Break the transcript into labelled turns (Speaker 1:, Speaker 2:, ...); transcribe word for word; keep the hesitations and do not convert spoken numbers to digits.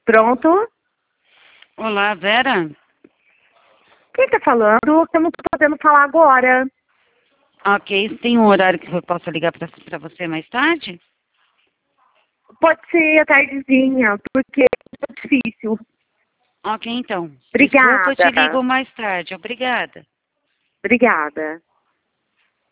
Speaker 1: Pronto?
Speaker 2: Olá, Vera?
Speaker 1: Quem tá falando? Eu não tô podendo falar agora.
Speaker 2: Ok, tem um horário que eu possa ligar pra, pra você mais tarde?
Speaker 1: Pode ser a tardezinha, porque é difícil.
Speaker 2: Ok, então. Desculpa, eu te
Speaker 1: Obrigada.
Speaker 2: ligo mais tarde. Obrigada.
Speaker 1: Obrigada.